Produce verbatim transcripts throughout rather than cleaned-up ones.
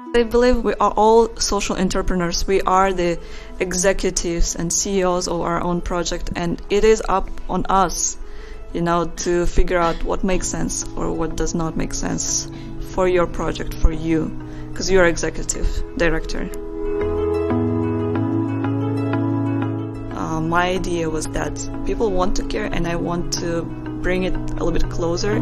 I believe we are all social entrepreneurs. We are the executives and C E Os of our own project, and it is up on us, you know, to figure out what makes sense or what does not make sense for your project, for you, because you're executive director. Uh, my idea was that people want to care, and I want to bring it a little bit closer.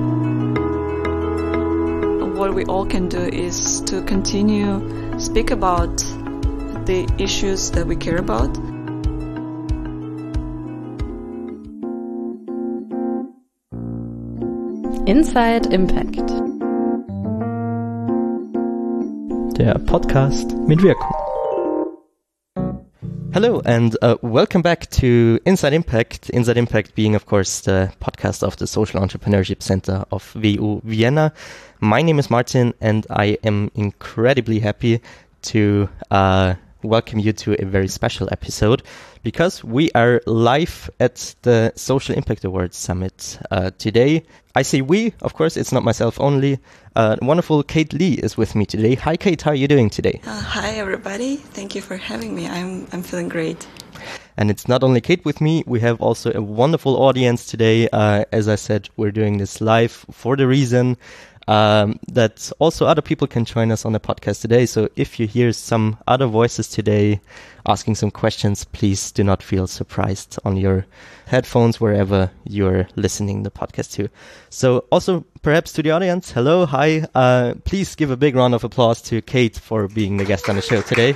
What we all can do is to continue speak about the issues that we care about. Inside Impact. Der Podcast mit Wirkung. Hello and uh, welcome back to Inside Impact. Inside Impact being, of course, the podcast of the Social Entrepreneurship Center of V U Vienna. My name is Martin and I am incredibly happy to uh, welcome you to a very special episode because we are live at the Social Impact Awards Summit uh, today. I say we, of course, it's not myself only. Uh, wonderful Kate Lee is with me today. Hi Kate, how are you doing today? Uh, hi everybody, thank you for having me. I'm I'm feeling great. And it's not only Kate with me, we have also a wonderful audience today. Uh, as I said, we're doing this live for the reason um, that also other people can join us on the podcast today. So if you hear some other voices today asking some questions, please do not feel surprised on your headphones wherever you're listening the podcast to. So also perhaps to the audience, hello, hi. Uh, please give a big round of applause to Kate for being the guest on the show today.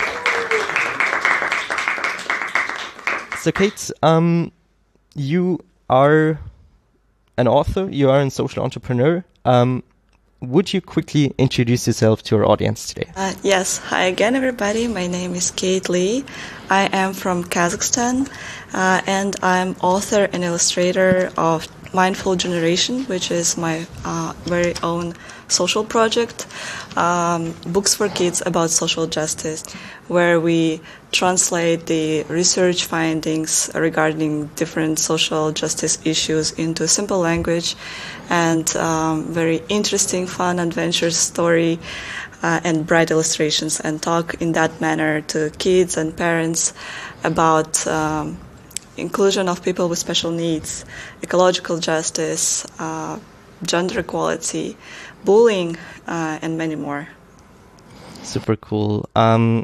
So Kate, um, you are an author, you are a social entrepreneur. Um, would you quickly introduce yourself to our audience today? Uh, yes, hi again everybody, my name is Kate Lee. I am from Kazakhstan uh, and I'm author and illustrator of Mindful Generation, which is my uh, very own social project, um, books for kids about social justice, where we translate the research findings regarding different social justice issues into simple language and um, very interesting, fun, adventure story uh, and bright illustrations, and talk in that manner to kids and parents about um, inclusion of people with special needs, ecological justice, uh, gender equality, bullying, uh, and many more. Super cool. Um,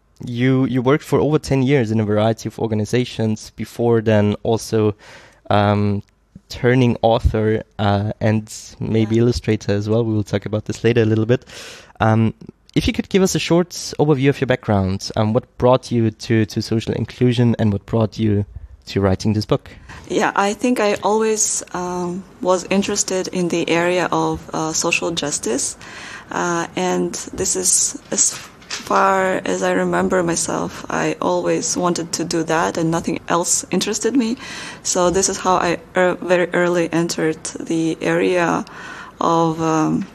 you you worked for over ten years in a variety of organizations before then also um, turning author uh, and maybe yeah. illustrator as well. We will talk about this later a little bit. Um, if you could give us a short overview of your background, um, what brought you to, to social inclusion and what brought you to writing this book? Yeah, I think I always um, was interested in the area of uh, social justice, uh, and this is as far as I remember myself. I always wanted to do that, and nothing else interested me. So this is how I er- very early entered the area of um,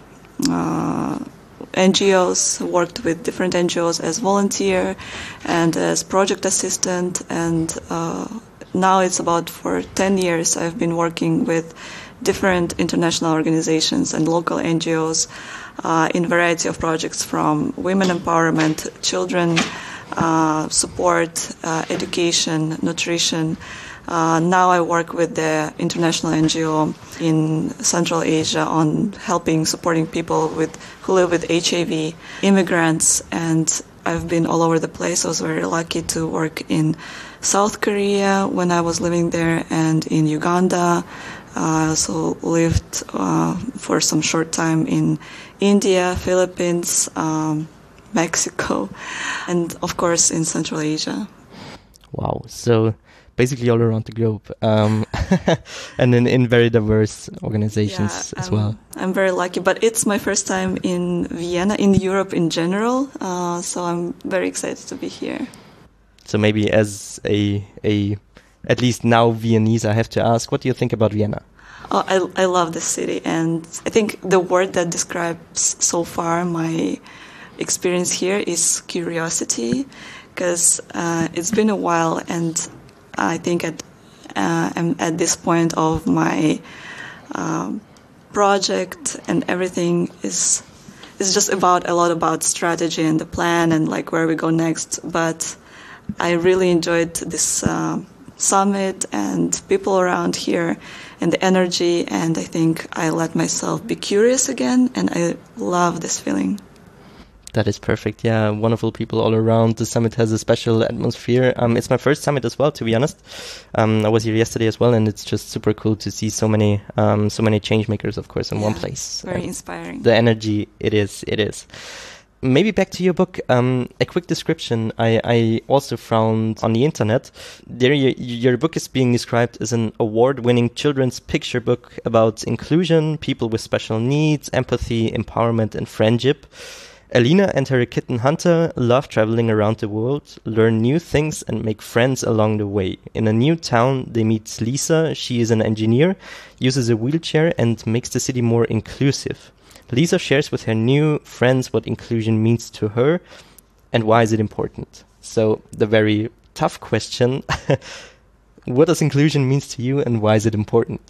uh, N G Os, worked with different N G Os as volunteer and as project assistant, and uh, now it's about for ten years I've been working with different international organizations and local N G Os uh, in variety of projects, from women empowerment, children uh, support, uh, education, nutrition. Uh, now I work with the international N G O in Central Asia on helping, supporting people with who live with H I V, immigrants, and I've been all over the place. I was very lucky to work in South Korea when I was living there, and in Uganda. Uh, I also lived uh, for some short time in India, Philippines, um, Mexico, and of course in Central Asia. Wow. So basically all around the globe, um, and in, in very diverse organizations yeah, as I'm, well. I'm very lucky, but it's my first time in Vienna, in Europe in general, uh, so I'm very excited to be here. So maybe as a a at least now Viennese, I have to ask, what do you think about Vienna? Oh, I I love the city, and I think the word that describes so far my experience here is curiosity, because uh, it's been a while, and I think at uh, I'm at this point of my um, project, and everything is it's just about a lot about strategy and the plan and like where we go next. But I really enjoyed this uh, summit and people around here and the energy, and I think I let myself be curious again, and I love this feeling. That is perfect. Yeah, wonderful people all around. The summit has a special atmosphere. Um, it's my first summit as well, to be honest. Um, I was here yesterday as well, and it's just super cool to see so many, um, so many change makers, of course, in yeah, one place. Very uh, inspiring. The energy, it is, it is. Maybe back to your book. Um, a quick description I, I also found on the internet. There, you, your book is being described as an award-winning children's picture book about inclusion, people with special needs, empathy, empowerment, and friendship. Alina and her kitten Hunter love traveling around the world, learn new things, and make friends along the way. In a new town, they meet Lisa. She is an engineer, uses a wheelchair, and makes the city more inclusive. Lisa shares with her new friends what inclusion means to her and why is it important. So the very tough question, what does inclusion mean to you and why is it important?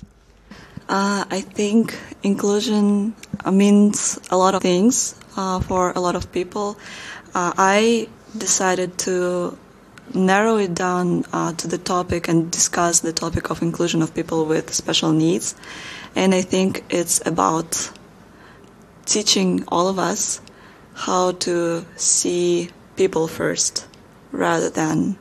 Uh, I think inclusion means a lot of things uh, for a lot of people. Uh, I decided to narrow it down uh, to the topic and discuss the topic of inclusion of people with special needs. And I think it's about teaching all of us how to see people first rather than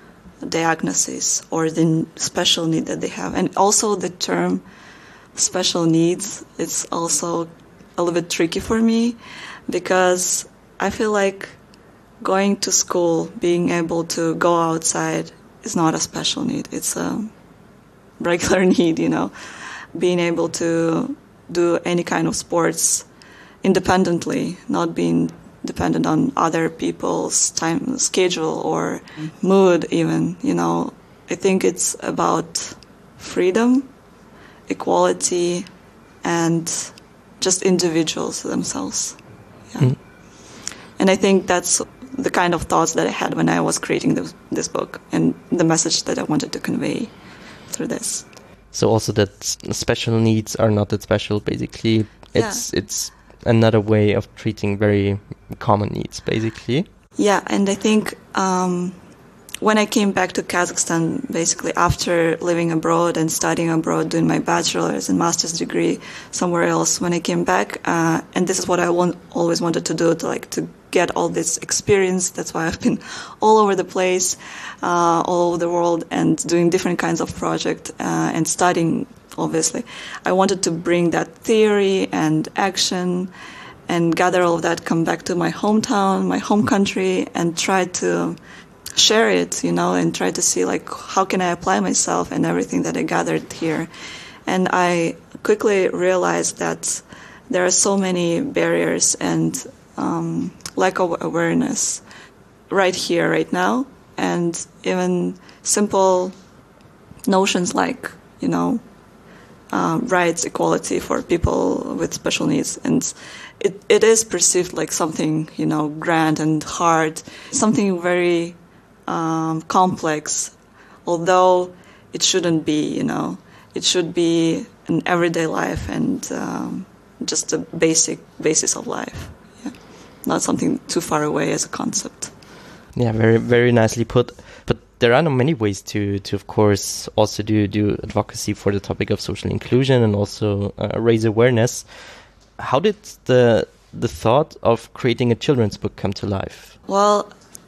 diagnosis or the special need that they have. And also the term special needs, it's also a little bit tricky for me because I feel like going to school, being able to go outside is not a special need. It's a regular need, you know. Being able to do any kind of sports independently, not being dependent on other people's time schedule or mood even, you know. I think it's about freedom, equality, and just individuals themselves. Yeah. Mm. And I think that's the kind of thoughts that I had when I was creating this, this book and the message that I wanted to convey through this. So also that special needs are not that special, basically. It's yeah. it's another way of treating very common needs, basically. Yeah, and I think um, when I came back to Kazakhstan, basically after living abroad and studying abroad, doing my bachelor's and master's degree somewhere else, when I came back, uh, and this is what I want, always wanted to do, to like to get all this experience. That's why I've been all over the place, uh, all over the world, and doing different kinds of projects uh, and studying. Obviously, I wanted to bring that theory and action and gather all of that, come back to my hometown, my home country, and try to share it, you know, and try to see, like, how can I apply myself and everything that I gathered here. And I quickly realized that there are so many barriers and um, lack of awareness right here, right now, and even simple notions like, you know, Uh, rights, equality for people with special needs. And it, it is perceived like something, you know, grand and hard, something very um, complex, although it shouldn't be, you know. It should be an everyday life and um, just a basic basis of life. Yeah. Not something too far away as a concept. Yeah, very, very nicely put. But there are many ways to, to of course, also do, do advocacy for the topic of social inclusion and also uh, raise awareness. How did the the thought of creating a children's book come to life? Well,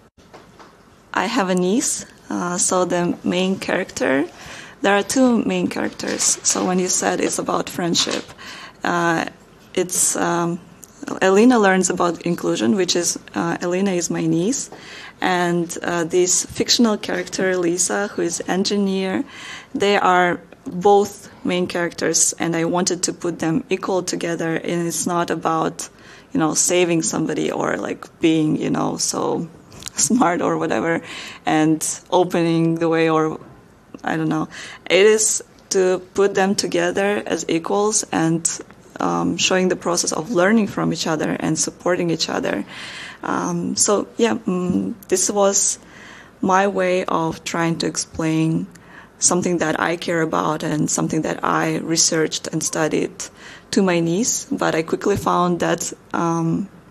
I have a niece, uh, so the main character, there are two main characters. So when you said it's about friendship, uh, it's um, Alina learns about inclusion, which is, uh, Alina is my niece. And uh, this fictional character, Lisa, who is engineer, they are both main characters, and I wanted to put them equal together. And it's not about, you know, saving somebody or like being, you know, so smart or whatever, and opening the way, or I don't know. It is to put them together as equals and um, showing the process of learning from each other and supporting each other. Um, so, yeah, um, this was my way of trying to explain something that I care about and something that I researched and studied to my niece. But I quickly found that um,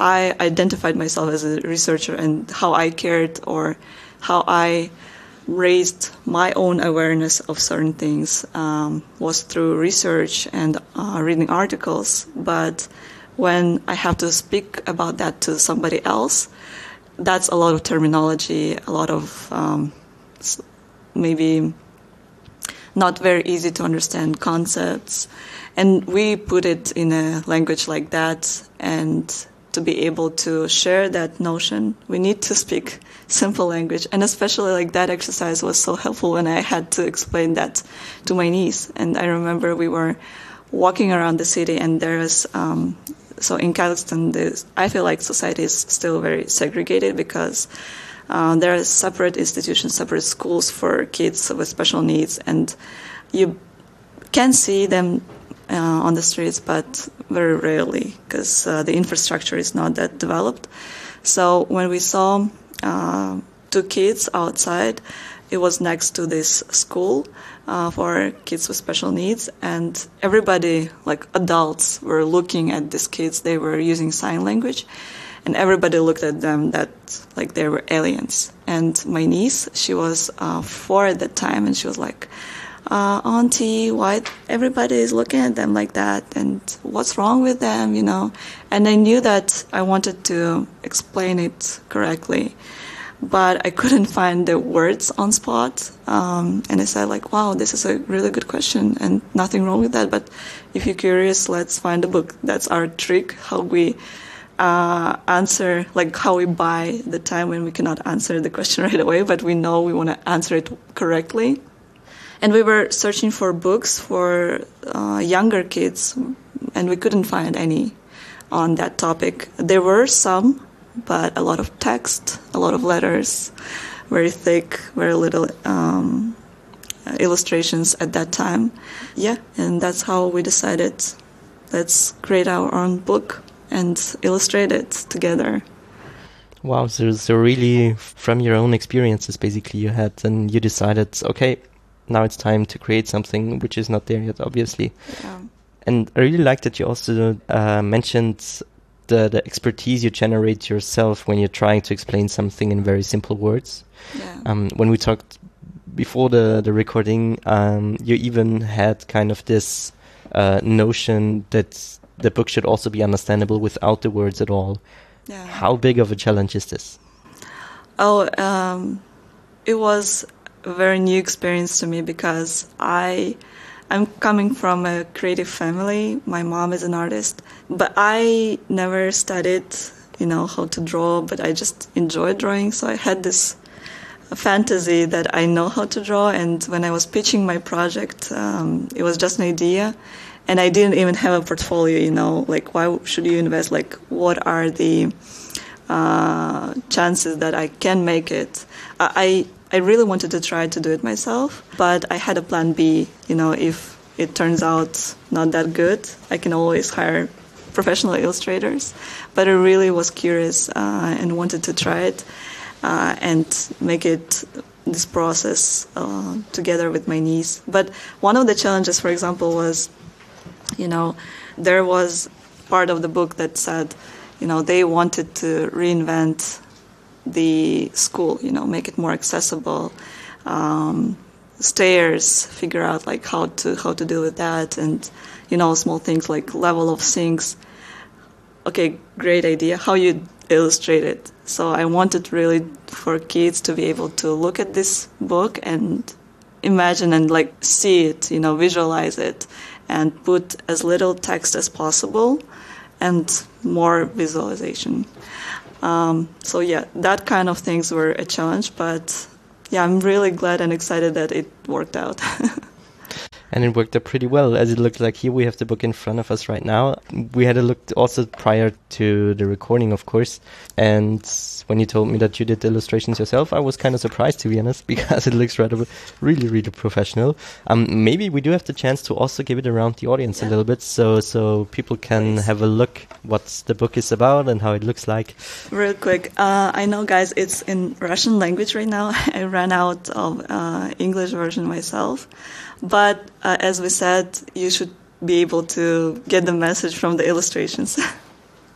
I identified myself as a researcher and how I cared or how I raised my own awareness of certain things um, was through research and uh, reading articles. But when I have to speak about that to somebody else, that's a lot of terminology, a lot of um, maybe not very easy to understand concepts. And we put it in a language like that, and to be able to share that notion, we need to speak simple language. And especially like that exercise was so helpful when I had to explain that to my niece. And I remember we were walking around the city, and there was, um, so in Kazakhstan, this, I feel like society is still very segregated because uh, there are separate institutions, separate schools for kids with special needs, and you can see them Uh, on the streets, but very rarely because uh, the infrastructure is not that developed. So when we saw uh, two kids outside, it was next to this school uh, for kids with special needs, and everybody, like adults, were looking at these kids. They were using sign language, and everybody looked at them that like they were aliens. And my niece, she was uh, four at that time, and she was like, Uh, auntie, why everybody is looking at them like that, and what's wrong with them, you know? And I knew that I wanted to explain it correctly, but I couldn't find the words on spot. Um, and I said, like, wow, this is a really good question, and nothing wrong with that. But if you're curious, let's find a book. That's our trick, how we uh, answer, like how we buy the time when we cannot answer the question right away, but we know we want to answer it correctly. And we were searching for books for uh, younger kids, and we couldn't find any on that topic. There were some, but a lot of text, a lot of letters, very thick, very little um, illustrations at that time. Yeah, and that's how we decided, let's create our own book and illustrate it together. Wow, so, so really from your own experiences, basically, you had, and you decided, okay, now it's time to create something which is not there yet, obviously. Yeah. And I really like that you also uh, mentioned the, the expertise you generate yourself when you're trying to explain something in very simple words. Yeah. Um, when we talked before the, the recording, um, you even had kind of this uh, notion that the book should also be understandable without the words at all. Yeah. How big of a challenge is this? Oh, um, it was a very new experience to me because I, I'm coming from a creative family. My mom is an artist, but I never studied, you know, how to draw, but I just enjoyed drawing. So I had this fantasy that I know how to draw. And when I was pitching my project, um, it was just an idea. And I didn't even have a portfolio, you know, like why should you invest? Like what are the uh, chances that I can make it? I I really wanted to try to do it myself, but I had a plan B. You know, if it turns out not that good, I can always hire professional illustrators. But I really was curious uh, and wanted to try it uh, and make it this process uh, together with my niece. But one of the challenges, for example, was, you know, there was part of the book that said, you know, they wanted to reinvent the school, you know, make it more accessible, um, stairs, figure out like how to how to deal with that, and, you know, small things like level of sinks. Okay, great idea. How you illustrate it? So I wanted really for kids to be able to look at this book and imagine and like see it, you know, visualize it, and put as little text as possible and more visualization. Um, so yeah, that kind of things were a challenge, but yeah, I'm really glad and excited that it worked out. And it worked out pretty well, as it looks like here we have the book in front of us right now. We had a look also prior to the recording, of course. And when you told me that you did the illustrations yourself, I was kind of surprised, to be honest, because it looks rather, really, really professional. Um, maybe we do have the chance to also give it around the audience yeah. a little bit, so so people can Please. have a look what the book is about and how it looks like. Real quick, uh, I know, guys, it's in Russian language right now. I ran out of uh, English version myself. But uh, as we said, you should be able to get the message from the illustrations.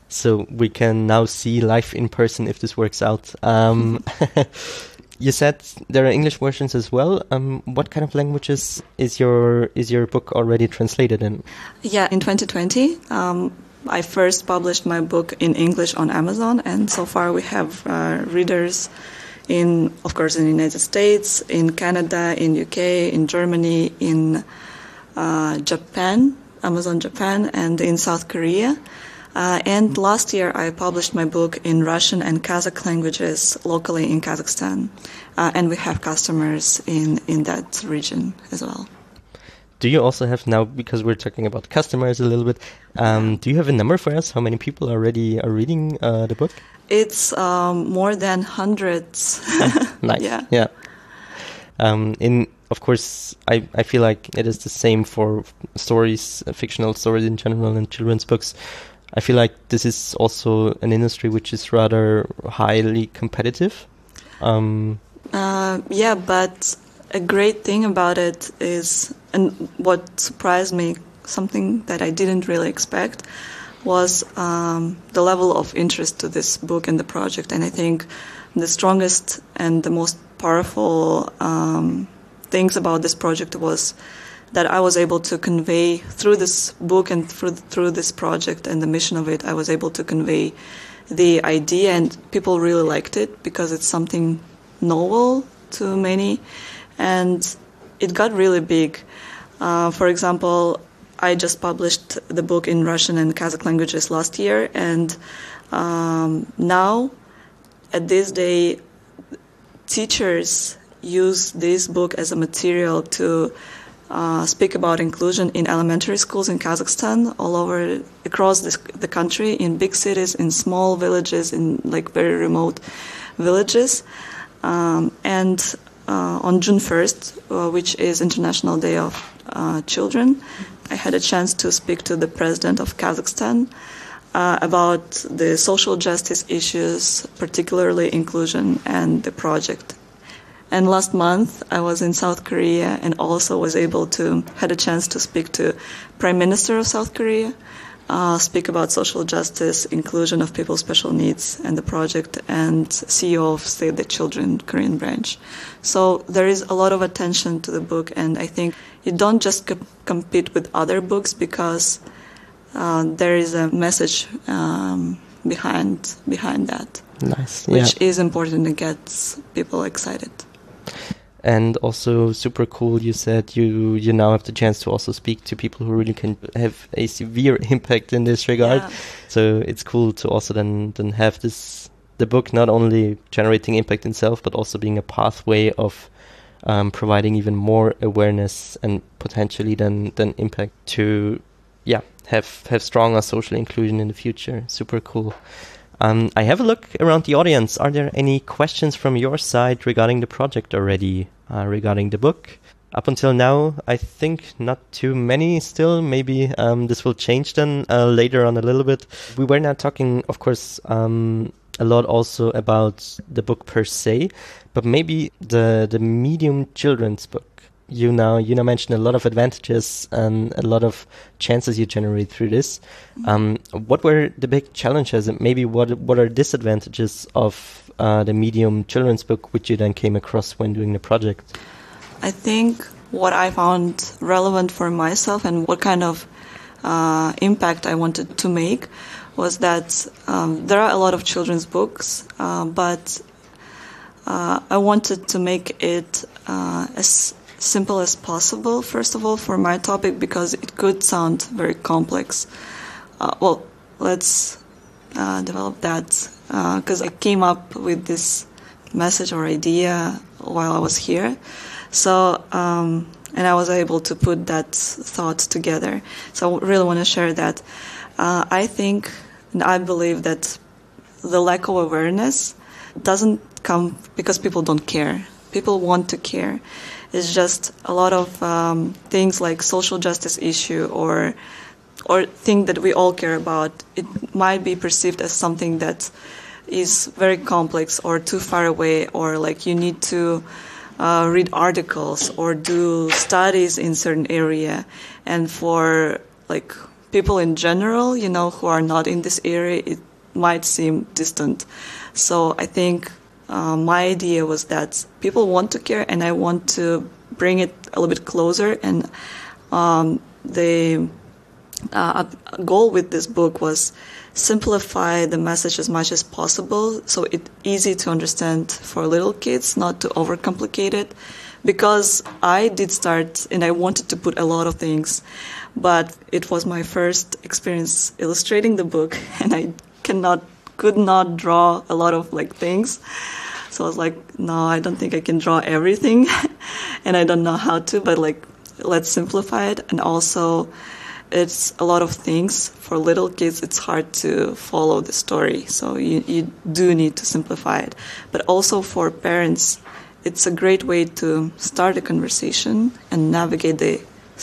so we can now see live in person if this works out. Um, you said there are English versions as well. Um, what kind of languages is your is your book already translated in? Yeah, in twenty twenty, um, I first published my book in English on Amazon, and so far we have uh, readers in, of course, in the United States, in Canada, in U K, in Germany, in uh, Japan, Amazon Japan, and in South Korea. Uh, and last year I published my book in Russian and Kazakh languages locally in Kazakhstan. Uh, and we have customers in, in that region as well. Do you also have now, because we're talking about customers a little bit, um, do you have a number for us? How many people already are reading uh, the book? It's um, more than hundreds. Nice. Yeah. Yeah. Um, in of course, I, I feel like it is the same for stories, uh, fictional stories in general, and children's books. I feel like this is also an industry which is rather highly competitive. Um, uh, yeah, but a great thing about it is, and what surprised me, something that I didn't really expect, was um, the level of interest to this book and the project. And I think the strongest and the most powerful um, things about this project was that I was able to convey through this book and through through this project and the mission of it, I was able to convey the idea, and people really liked it because it's something novel to many, and it got really big. Uh, for example, I just published the book in Russian and Kazakh languages last year, and um, now, at this day, teachers use this book as a material to uh, speak about inclusion in elementary schools in Kazakhstan, all over, across this, the country, in big cities, in small villages, in like very remote villages. Um, and uh, on June first, uh, which is International Day of uh, Children, I had a chance to speak to the president of Kazakhstan uh, about the social justice issues, particularly inclusion and the project. And last month I was in South Korea and also was able to, had a chance to speak to Prime Minister of South Korea, uh, speak about social justice, inclusion of people with special needs and the project, and C E O of Save the Children Korean branch. So there is a lot of attention to the book, and I think you don't just co- compete with other books because uh, there is a message um, behind behind that. Nice. Which yeah. is important and gets people excited. And also super cool, you said you, you now have the chance to also speak to people who really can have a severe impact in this regard. Yeah. So it's cool to also then, then have this, the book not only generating impact itself, but also being a pathway of um, providing even more awareness and potentially then, then impact to, yeah, have, have stronger social inclusion in the future. Super cool. Um, I have a look around the audience. Are there any questions from your side regarding the project already, uh, regarding the book? Up until now, I think not too many still. Maybe um, this will change then uh, later on a little bit. We were now talking, of course, um, a lot also about the book per se, but maybe the, the medium children's book. You now you now mentioned a lot of advantages and a lot of chances you generate through this. Um, what were the big challenges, and maybe what what are disadvantages of uh, the medium children's book, which you then came across when doing the project? I think what I found relevant for myself and what kind of uh, impact I wanted to make was that um, there are a lot of children's books, uh, but uh, I wanted to make it uh, as simple as possible, first of all, for my topic, because it could sound very complex. Uh, well, let's uh, develop that, because uh, I came up with this message or idea while I was here. So, um, and I was able to put that thought together. So I really want to share that. Uh, I think and I believe that the lack of awareness doesn't come because people don't care. People want to care. It's just a lot of um, things like social justice issue or or thing that we all care about. It might be perceived as something that is very complex or too far away, or like you need to uh, read articles or do studies in certain area. And for like people in general, you know, who are not in this area, it might seem distant. So I think uh, my idea was that people want to care, and I want to bring it a little bit closer. And um, the uh, goal with this book was simplify the message as much as possible, so it's easy to understand for little kids, not to overcomplicate it. Because I did start, and I wanted to put a lot of things, but it was my first experience illustrating the book, and I cannot, could not draw a lot of like things. So I was like, no, I don't think I can draw everything, and I don't know how to, but like, let's simplify it. And also, it's a lot of things. For little kids, it's hard to follow the story, so you, you do need to simplify it. But also for parents, it's a great way to start a conversation and navigate the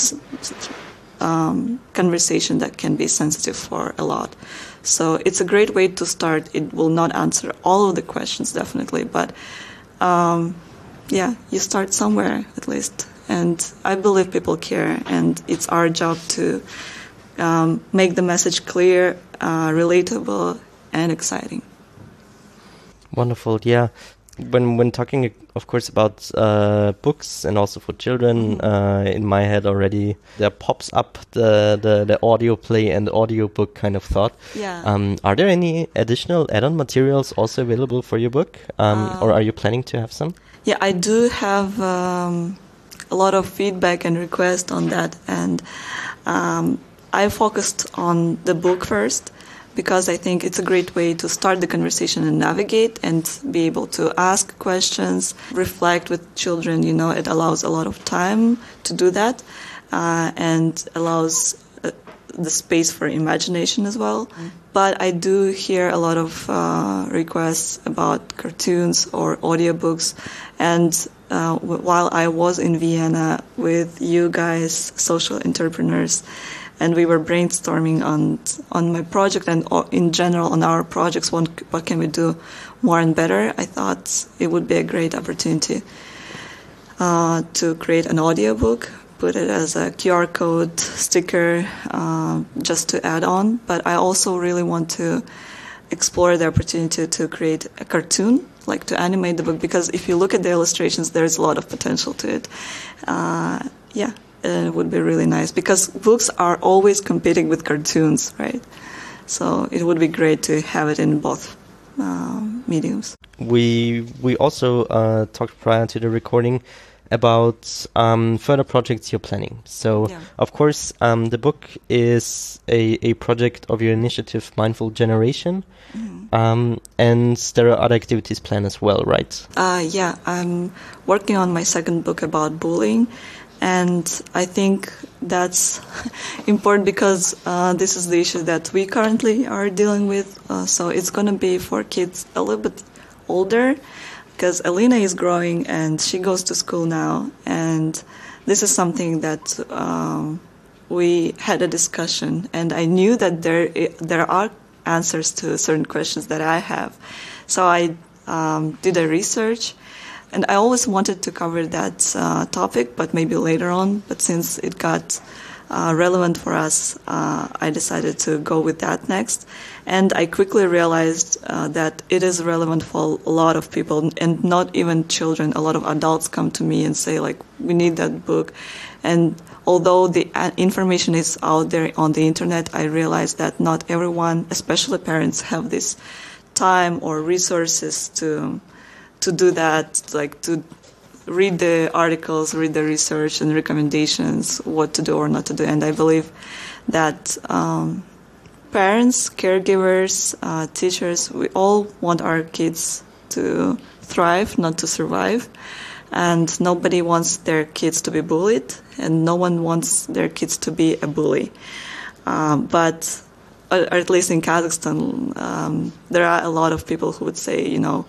um, conversation that can be sensitive for a lot. So it's a great way to start. It will not answer all of the questions, definitely, but um, yeah, you start somewhere at least. And I believe people care, and it's our job to um, make the message clear, uh, relatable, and exciting. Wonderful, yeah. When when talking, of course, about uh, books and also for children, uh, in my head already there pops up the, the, the audio play and audiobook kind of thought. Yeah. Um, are there any additional add-on materials also available for your book, um, um, or are you planning to have some? Yeah, I do have um, a lot of feedback and requests on that, and um, I focused on the book first, because I think it's a great way to start the conversation and navigate and be able to ask questions, reflect with children. You know, it allows a lot of time to do that, uh, and allows uh, the space for imagination as well. Mm. But I do hear a lot of uh, requests about cartoons or audiobooks. And uh, w- while I was in Vienna with you guys, social entrepreneurs, and we were brainstorming on on my project and in general on our projects, what, what can we do more and better, I thought it would be a great opportunity uh, to create an audiobook, put it as a Q R code sticker uh, just to add on. But I also really want to explore the opportunity to create a cartoon, like to animate the book, because if you look at the illustrations, there's a lot of potential to it. Uh, yeah. It would be really nice, because books are always competing with cartoons, right? So it would be great to have it in both uh, mediums. We we also uh, talked prior to the recording about um, further projects you're planning. So, yeah. Of course, um, the book is a, a project of your initiative, Mindful Generation, mm-hmm. um, and there are other activities planned as well, right? Uh, yeah, I'm working on my second book about bullying. And I think that's important because uh, this is the issue that we currently are dealing with. Uh, so it's going to be for kids a little bit older, because Alina is growing and she goes to school now. And this is something that um, we had a discussion. And I knew that there there are answers to certain questions that I have. So I um, did a research. And I always wanted to cover that uh, topic, but maybe later on. But since it got uh, relevant for us, uh, I decided to go with that next. And I quickly realized uh, that it is relevant for a lot of people, and not even children. A lot of adults come to me and say, like, we need that book. And although the information is out there on the internet, I realized that not everyone, especially parents, have this time or resources to... to do that, like to read the articles, read the research and recommendations, what to do or not to do. And I believe that um, parents, caregivers, uh, teachers, we all want our kids to thrive, not to survive. And nobody wants their kids to be bullied, and no one wants their kids to be a bully. Um, but, or at least in Kazakhstan, um, there are a lot of people who would say, you know,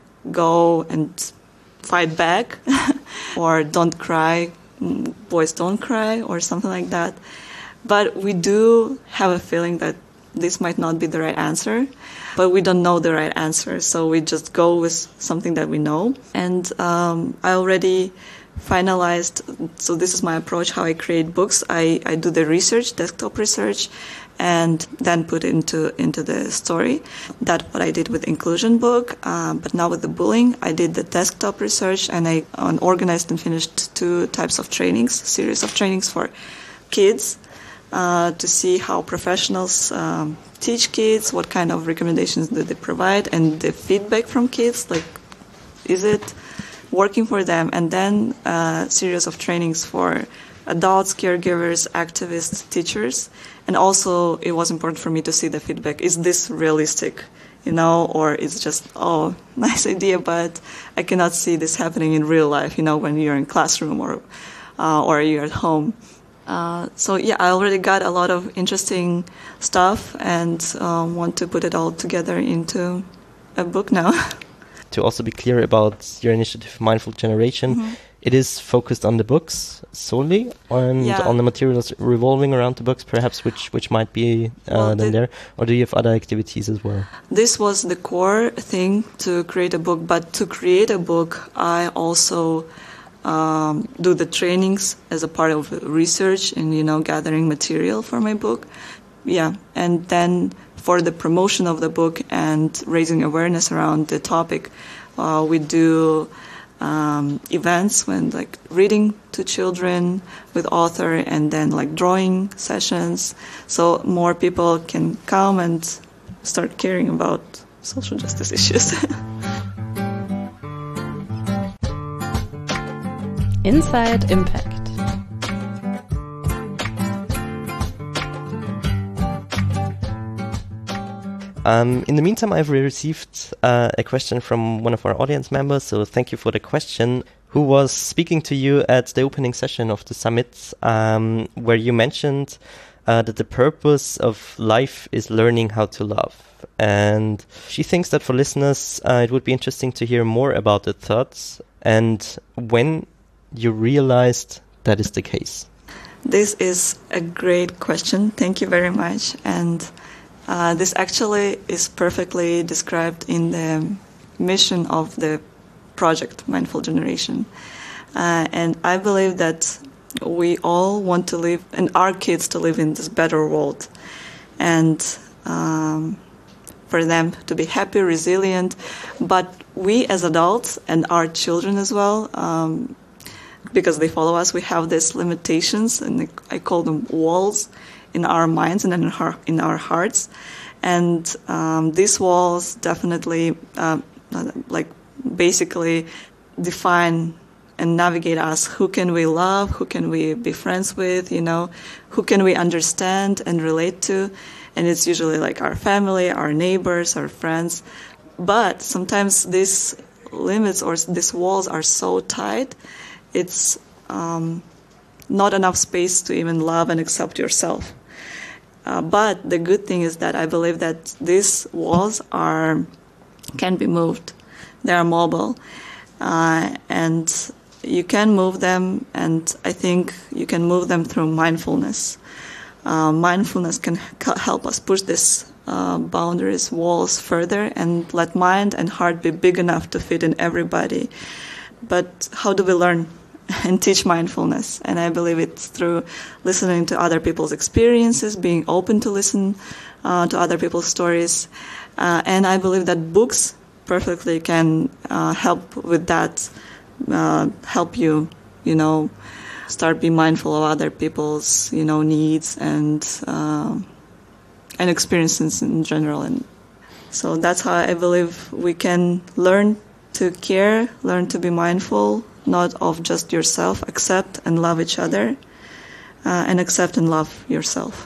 go and fight back, or don't cry, boys don't cry, or something like that. But we do have a feeling that this might not be the right answer, but we don't know the right answer, so we just go with something that we know. And um, I already finalized, so this is my approach, how I create books. I, I do the research, desktop research, and then put it into into the story. That's what I did with Inclusion book, uh, but now with the bullying, I did the desktop research, and I um, organized and finished two types of trainings, series of trainings for kids, uh, to see how professionals um, teach kids, what kind of recommendations do they provide, and the feedback from kids, like, is it working for them? And then a series of trainings for adults, caregivers, activists, teachers. And also, it was important for me to see the feedback. Is this realistic, you know, or is just, oh, nice idea, but I cannot see this happening in real life, you know, when you're in classroom or uh, or you're at home. Uh, so, yeah, I already got a lot of interesting stuff and uh, want to put it all together into a book now. To also be clear about your initiative, Mindful Generation, mm-hmm. It is focused on the books solely, and yeah. on the materials revolving around the books, perhaps, which which might be uh, well, then there, or do you have other activities as well? This was the core thing, to create a book, but to create a book, I also um, do the trainings as a part of research and, you know, gathering material for my book. Yeah, and then for the promotion of the book and raising awareness around the topic, uh, we do um, events when, like, reading to children with author, and then like drawing sessions, so more people can come and start caring about social justice issues. Inside Impact. Um, in the meantime, I've received uh, a question from one of our audience members, so thank you for the question, who was speaking to you at the opening session of the summit, um, where you mentioned uh, that the purpose of life is learning how to love. And she thinks that for listeners, uh, it would be interesting to hear more about the thoughts and when you realized that is the case. This is a great question. Thank you very much. And Uh, this actually is perfectly described in the mission of the project, Mindful Generation. Uh, and I believe that we all want to live, and our kids to live in this better world. And um, for them to be happy, resilient. But we as adults, and our children as well, um, because they follow us, we have these limitations, and I call them walls, in our minds and in our, in our hearts. And um, these walls definitely, uh, like, basically define and navigate us. Who can we love? Who can we be friends with? You know, who can we understand and relate to? And it's usually like our family, our neighbors, our friends. But sometimes these limits or these walls are so tight, it's um, not enough space to even love and accept yourself. Uh, but the good thing is that I believe that these walls are can be moved. They are mobile, uh, and you can move them. And I think you can move them through mindfulness. Uh, mindfulness can help us push these uh, boundaries, walls further, and let mind and heart be big enough to fit in everybody. But how do we learn and teach mindfulness? And I believe it's through listening to other people's experiences, being open to listen uh, to other people's stories. Uh, and I believe that books perfectly can uh, help with that, uh, help you, you know, start being mindful of other people's, you know, needs and uh, and experiences in general. And so that's how I believe we can learn to care, learn to be mindful, not of just yourself, accept and love each other, uh, and accept and love yourself.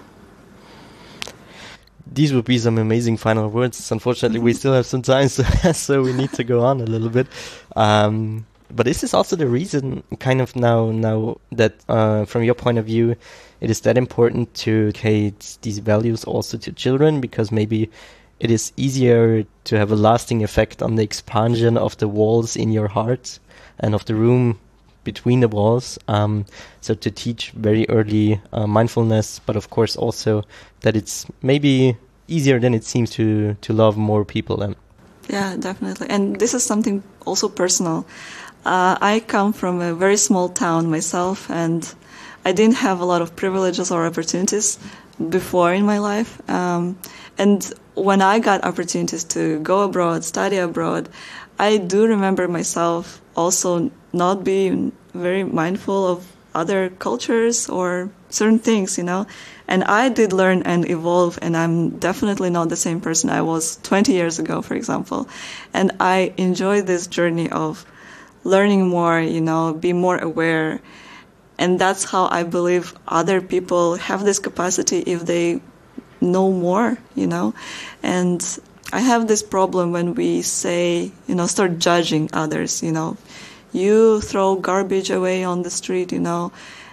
These would be some amazing final words. Unfortunately, we still have some time, so, so we need to go on a little bit. Um, but this is also the reason, kind of now, now that uh, from your point of view, it is that important to communicate these values also to children, because maybe it is easier to have a lasting effect on the expansion of the walls in your heart and of the room between the walls. Um, so to teach very early uh, mindfulness, but of course also that it's maybe easier than it seems to, to love more people. Then. Yeah, definitely. And this is something also personal. Uh, I come from a very small town myself, and I didn't have a lot of privileges or opportunities before in my life. Um, and when I got opportunities to go abroad, study abroad, I do remember myself also not being very mindful of other cultures or certain things, you know. And I did learn and evolve, and I'm definitely not the same person I was twenty years ago, for example. And I enjoy this journey of learning more, you know, be more aware. And that's how I believe other people have this capacity if they know more, you know. And I have this problem when we say, you know, start judging others, you know. You throw garbage away on the street, you know.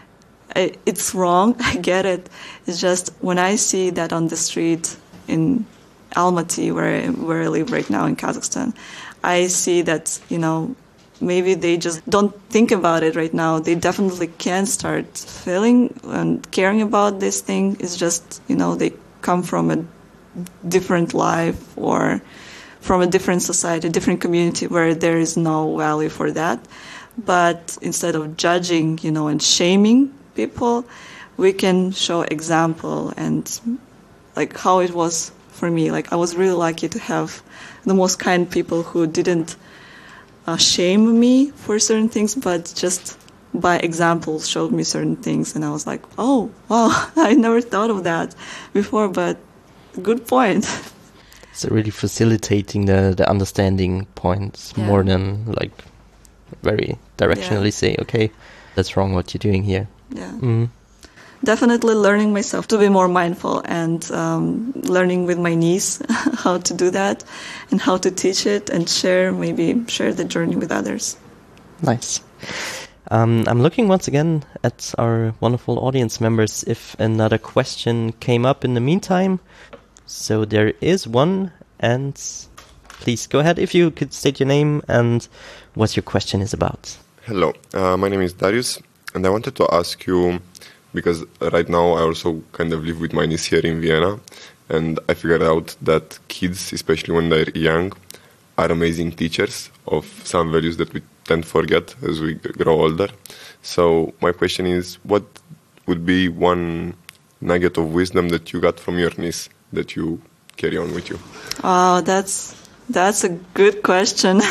It's wrong, I get it. It's just when I see that on the street in Almaty, where, where I live right now in Kazakhstan, I see that, you know, maybe they just don't think about it right now. They definitely can start feeling and caring about this thing. It's just, you know, they come from a different life or from a different society, a different community where there is no value for that. But instead of judging, you know, and shaming people, we can show example and like how it was for me. Like I was really lucky to have the most kind people who didn't uh, shame me for certain things, but just by examples showed me certain things, and I was like, oh wow, I never thought of that before, but good point. So really facilitating the, the understanding points yeah. more than like very directionally yeah. say, okay, that's wrong what you're doing here. Yeah. Mm-hmm. Definitely learning myself to be more mindful and um, learning with my niece how to do that and how to teach it and share, maybe share the journey with others. Nice. Um, I'm looking once again at our wonderful audience members if another question came up in the meantime. So there is one, and please go ahead if you could state your name and what your question is about. Hello, uh, my name is Darius, and I wanted to ask you, because right now I also kind of live with my niece here in Vienna, and I figured out that kids, especially when they're young, are amazing teachers of some values that we tend to forget as we grow older. So my question is, what would be one nugget of wisdom that you got from your niece that you carry on with you? Oh, that's that's a good question.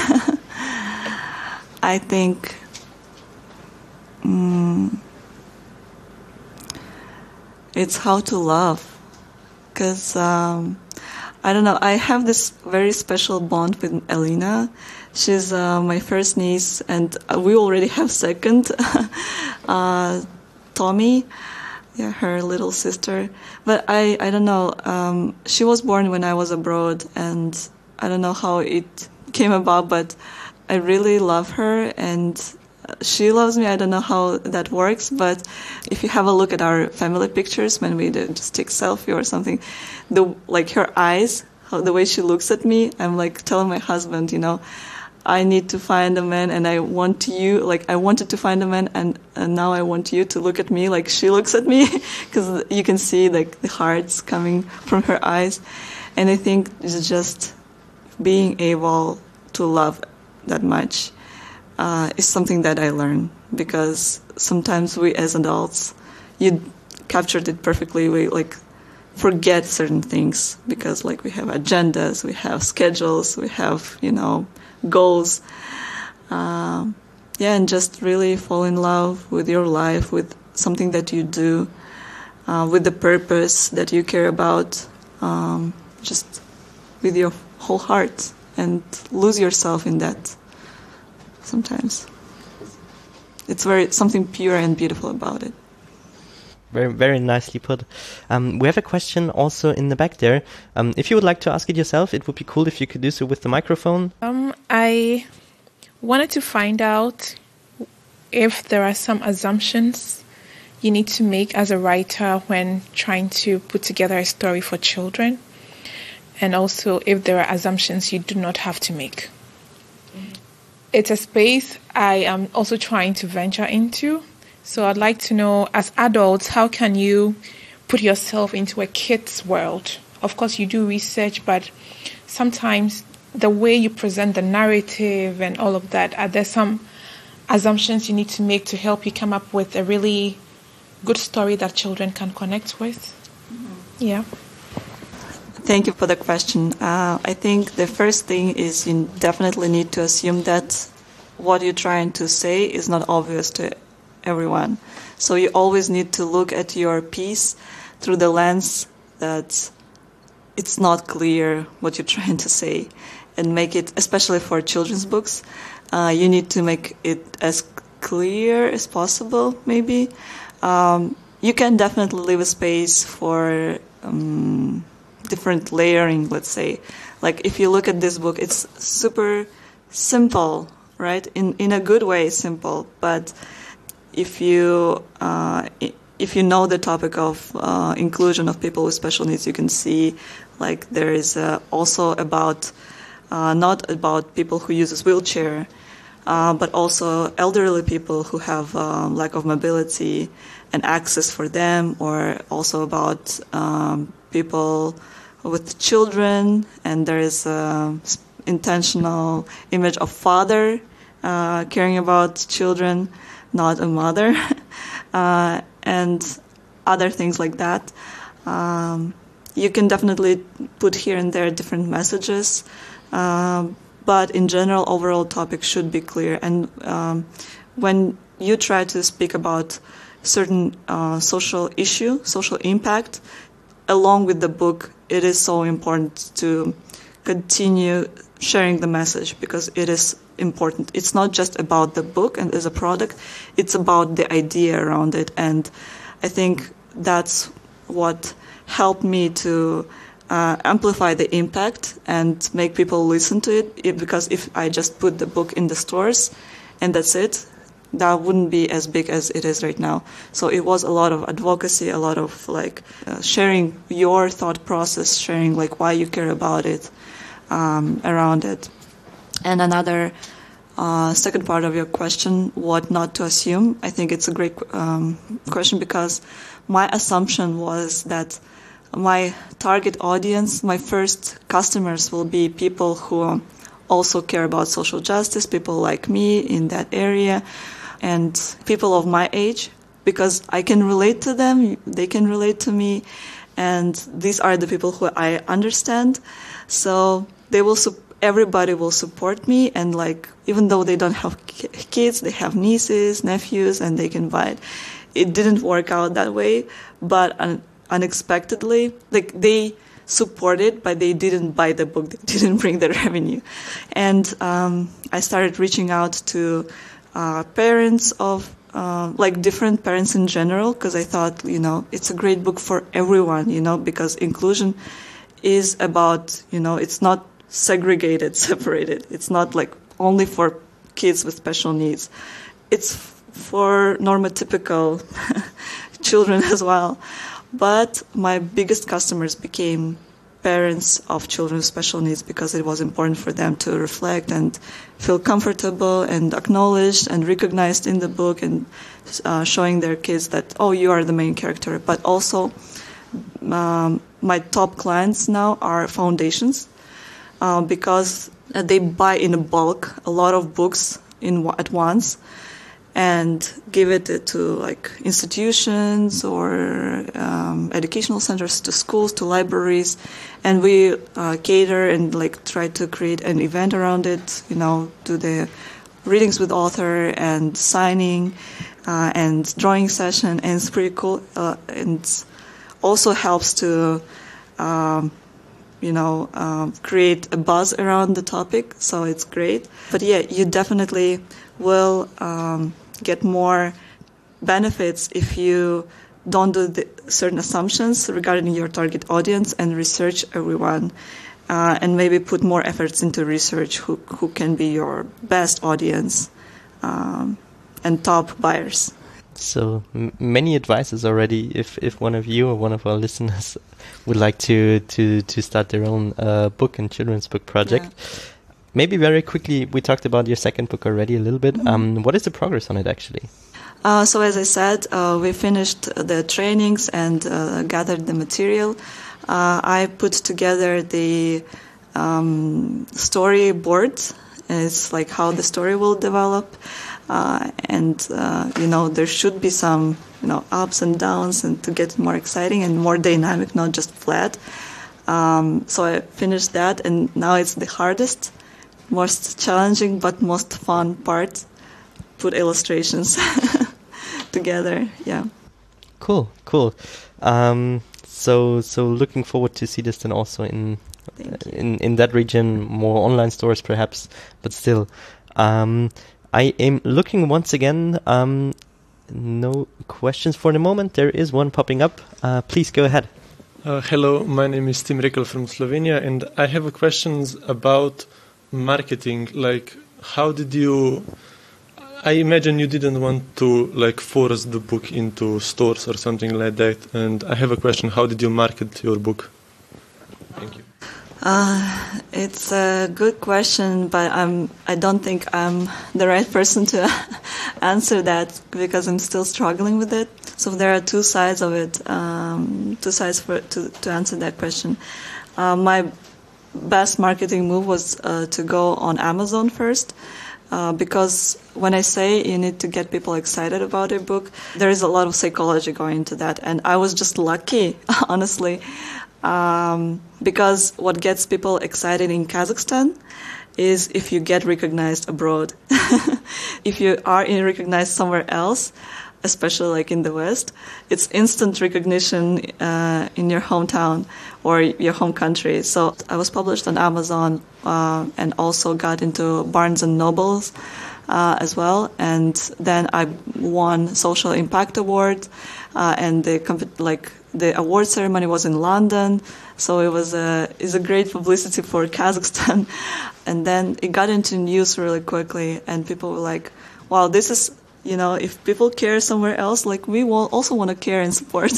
I think um, it's how to love, because um, I don't know, I have this very special bond with Elena. She's uh, my first niece, and we already have second, uh, Tommy, yeah, her little sister. But I, I don't know, um, she was born when I was abroad, and I don't know how it came about, but I really love her, and she loves me. I don't know how that works, but if you have a look at our family pictures when we just take selfie or something, the like her eyes, how, the way she looks at me, I'm like telling my husband, you know, I need to find a man, and I want you, like I wanted to find a man, and, and now I want you to look at me like she looks at me, because you can see like the hearts coming from her eyes. And I think it's just being able to love that much uh, is something that I learned, because sometimes we as adults, you captured it perfectly, we like forget certain things because like we have agendas, we have schedules, we have, you know, goals. Uh, yeah, and just really fall in love with your life, with something that you do, uh, with the purpose that you care about, um, just with your whole heart, and lose yourself in that sometimes. It's very something pure and beautiful about it. Very, very nicely put. Um, we have a question also in the back there. Um, if you would like to ask it yourself, it would be cool if you could do so with the microphone. Um, I wanted to find out if there are some assumptions you need to make as a writer when trying to put together a story for children, and also if there are assumptions you do not have to make. Mm-hmm. It's a space I am also trying to venture into. So I'd like to know, as adults, how can you put yourself into a kid's world? Of course, you do research, but sometimes the way you present the narrative and all of that, are there some assumptions you need to make to help you come up with a really good story that children can connect with? Mm-hmm. Yeah. Thank you for the question. Uh, I think the first thing is you definitely need to assume that what you're trying to say is not obvious to everyone. So you always need to look at your piece through the lens that it's not clear what you're trying to say, and make it, especially for children's books, uh, you need to make it as clear as possible, maybe. Um, you can definitely leave a space for um, different layering, let's say. Like if you look at this book, it's super simple, right? In in a good way, simple. But if you uh, if you know the topic of uh, inclusion of people with special needs, you can see like there is uh, also about uh, not about people who use a wheelchair, uh, but also elderly people who have um, lack of mobility and access for them, or also about um, people with children, and there is an intentional image of father uh, caring about children, not a mother, uh, and other things like that. Um, you can definitely put here and there different messages, um, but in general, overall topic should be clear. And um, when you try to speak about certain uh, social issue, social impact, along with the book, it is so important to continue sharing the message, because it is important. It's not just about the book and as a product, it's about the idea around it. And I think that's what helped me to uh, amplify the impact and make people listen to it, it, because if I just put the book in the stores and that's it, that wouldn't be as big as it is right now. So it was a lot of advocacy, a lot of like uh, sharing your thought process, sharing like why you care about it, um, around it. And another uh, second part of your question, what not to assume. I think it's a great um, question, because my assumption was that my target audience, my first customers will be people who also care about social justice, people like me in that area, and people of my age, because I can relate to them, they can relate to me, and these are the people who I understand. So they will, everybody will support me, and like even though they don't have kids, they have nieces, nephews, and they can buy it. It didn't work out that way, but un- unexpectedly, like they supported, but they didn't buy the book, they didn't bring the revenue, and um, I started reaching out to Uh, parents of, uh, like different parents in general, because I thought, you know, it's a great book for everyone, you know, because inclusion is about, you know, it's not segregated, separated. It's not like only for kids with special needs. It's f- for normotypical children as well. But my biggest customers became parents of children with special needs, because it was important for them to reflect and feel comfortable and acknowledged and recognized in the book, and uh, showing their kids that, oh, you are the main character. But also, um, my top clients now are foundations, uh, because they buy in bulk a lot of books in at once, and give it to like institutions or um, educational centers, to schools, to libraries, and we uh, cater and like try to create an event around it. You know, do the readings with author and signing uh, and drawing session, and it's pretty cool. Uh, and also helps to, um, you know, um, create a buzz around the topic. So it's great. But yeah, you definitely will um, get more benefits if you don't do the certain assumptions regarding your target audience and research everyone, uh, and maybe put more efforts into research who who can be your best audience um, and top buyers. So m- many advices already. If if one of you or one of our listeners would like to to to start their own uh, book and children's book project. Yeah. Maybe very quickly, we talked about your second book already a little bit. Mm-hmm. Um, what is the progress on it, actually? Uh, so as I said, uh, we finished the trainings and uh, gathered the material. Uh, I put together the um, storyboard and it's like how the story will develop. Uh, and, uh, you know, there should be some, you know, ups and downs and to get more exciting and more dynamic, not just flat. Um, so I finished that, and now it's the hardest, most challenging, but most fun part. Put illustrations together, yeah. Cool, cool. Um, so, so looking forward to see this then also in uh, in in that region, more online stores perhaps, but still. Um, I am looking once again. Um, no questions for the moment. There is one popping up. Uh, please go ahead. Uh, hello, my name is Tim Rekel from Slovenia, and I have a questions about marketing. Like, how did you? I imagine you didn't want to like force the book into stores or something like that. And I have a question: how did you market your book? Thank you. Uh, it's a good question, but I'm, I don't think I'm the right person to answer that because I'm still struggling with it. So there are two sides of it, um, two sides for to, to answer that question. Uh, my best marketing move was uh, to go on Amazon first, uh, because when I say you need to get people excited about a book, there is a lot of psychology going into that. And I was just lucky, honestly. Um, because what gets people excited in Kazakhstan is if you get recognized abroad. If you are recognized somewhere else, especially like in the West, it's instant recognition uh, in your hometown or your home country. So I was published on Amazon uh, and also got into Barnes and Nobles uh, as well. And then I won Social Impact Award, uh, and the comp- like. The award ceremony was in London, so it was a is a great publicity for Kazakhstan. And then it got into news really quickly, and people were like, "Wow, this is, you know, if people care somewhere else, like we will also want to care and support."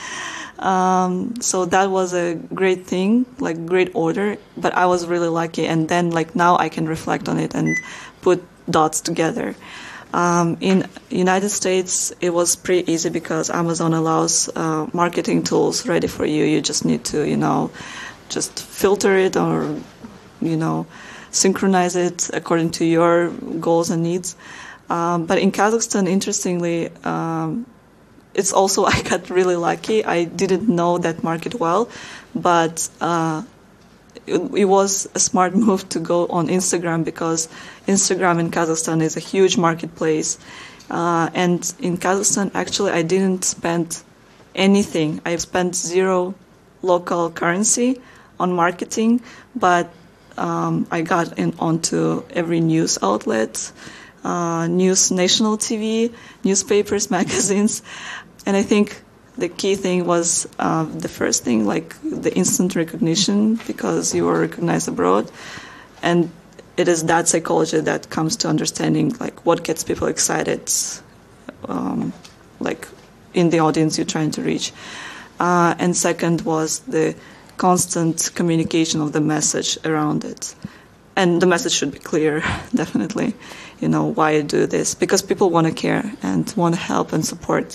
um, so that was a great thing, like great order. But I was really lucky, and then like now I can reflect on it and put dots together. Um, in United States, it was pretty easy because Amazon allows uh, marketing tools ready for you. You just need to, you know, just filter it or, you know, synchronize it according to your goals and needs. Um, but in Kazakhstan, interestingly, um, it's also, I got really lucky. I didn't know that market well, but uh, it, it was a smart move to go on Instagram because Instagram in Kazakhstan is a huge marketplace. Uh, and in Kazakhstan, actually, I didn't spend anything. I spent zero local currency on marketing, but um, I got in onto every news outlet, uh, news, national T V, newspapers, magazines. And I think the key thing was uh, the first thing, like the instant recognition, because you were recognized abroad. And it is that psychology that comes to understanding like what gets people excited, um, like in the audience you're trying to reach. Uh, and second was the constant communication of the message around it. And the message should be clear, definitely, you know, why you do this, because people want to care and want to help and support.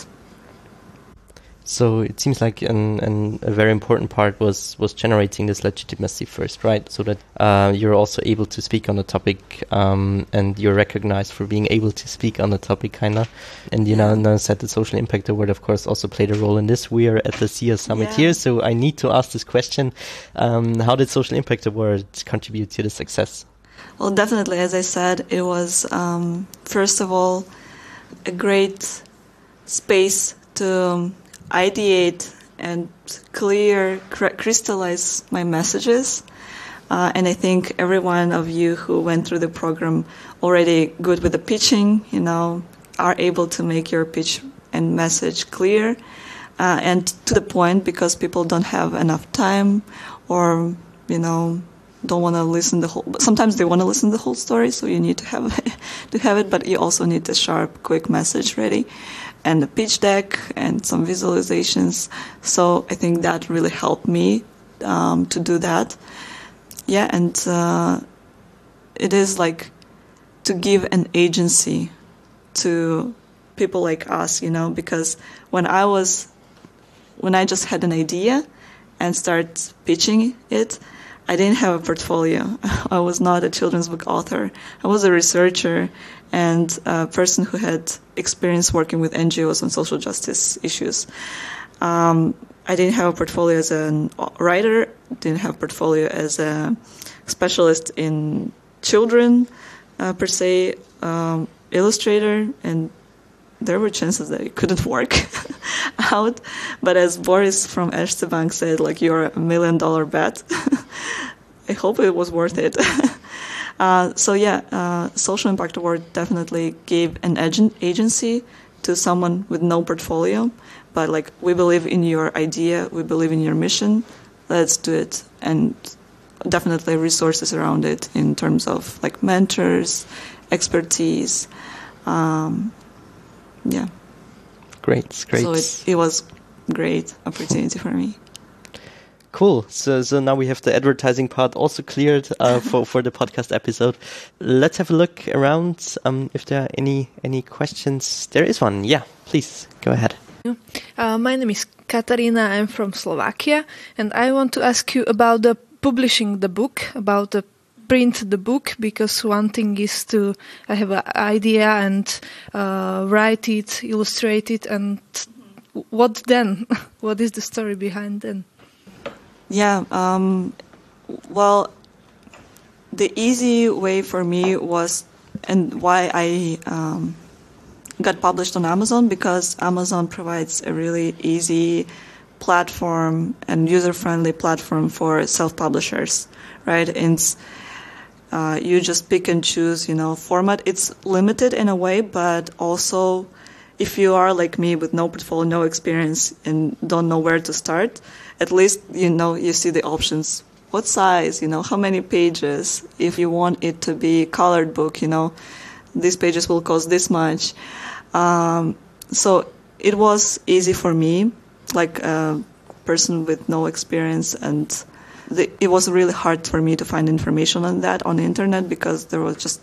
So it seems like an, an, a very important part was, was generating this legitimacy first, right? So that uh, you're also able to speak on the topic, um, and you're recognized for being able to speak on the topic, kind of. And you know, now said the Social Impact Award, of course, also played a role in this. We are at the S I A Summit yeah. here, so I need to ask this question. Um, how did Social Impact Award contribute to the success? Well, definitely, as I said, it was, um, first of all, a great space to Um, ideate and clear, cr- crystallize my messages. Uh, and I think every one of you who went through the program already good with the pitching, you know, are able to make your pitch and message clear uh, and to the point, because people don't have enough time or, you know, don't want to listen the whole, sometimes they want to listen the whole story, so you need to have to have it, but you also need a sharp, quick message ready. And a pitch deck and some visualizations. So I think that really helped me um, to do that. Yeah, and uh, it is like to give an agency to people like us, you know, because when I was, when I just had an idea and start pitching it, I didn't have a portfolio. I was not a children's book author. I was a researcher and a person who had experience working with N G Os on social justice issues. Um, I didn't have a portfolio as a writer, didn't have a portfolio as a specialist in children, uh, per se, um, illustrator, and there were chances that it couldn't work out. But as Boris from Erste Bank said, like, you're a million dollar bet. I hope it was worth it. uh, so yeah, uh, Social Impact Award definitely gave an ag- agency to someone with no portfolio. But like, we believe in your idea, we believe in your mission, let's do it. And definitely resources around it in terms of like mentors, expertise. Um, yeah. Great, great. So it, it was great opportunity for me. Cool. So so now we have the advertising part also cleared uh, for, for the podcast episode. Let's have a look around um, if there are any, any questions. There is one. Yeah, please go ahead. Uh, my name is Katarina. I'm from Slovakia, and I want to ask you about the publishing the book, about the print the book, because one thing is to I have an idea and uh, write it, illustrate it, and what then? What is the story behind then? Yeah, um, well, the easy way for me was, and why I um, got published on Amazon, because Amazon provides a really easy platform and user-friendly platform for self-publishers, right? And uh, you just pick and choose, you know, format. It's limited in a way, but also if you are like me with no portfolio, no experience, and don't know where to start, at least, you know, you see the options. What size, you know, how many pages? If you want it to be a colored book, you know, these pages will cost this much. Um, so it was easy for me, like a person with no experience, and the, it was really hard for me to find information on that on the internet because there was just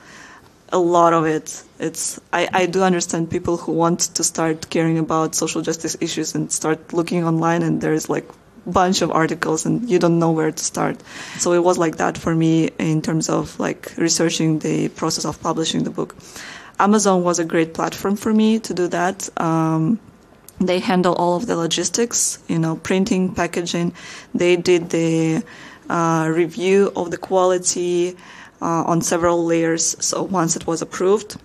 a lot of it. It's I, I do understand people who want to start caring about social justice issues and start looking online, and there's like a bunch of articles and you don't know where to start. So it was like that for me in terms of like researching the process of publishing the book. Amazon was a great platform for me to do that. Um, they handle all of the logistics, you know, printing, packaging. They did the uh, review of the quality uh, on several layers. So once it was approved,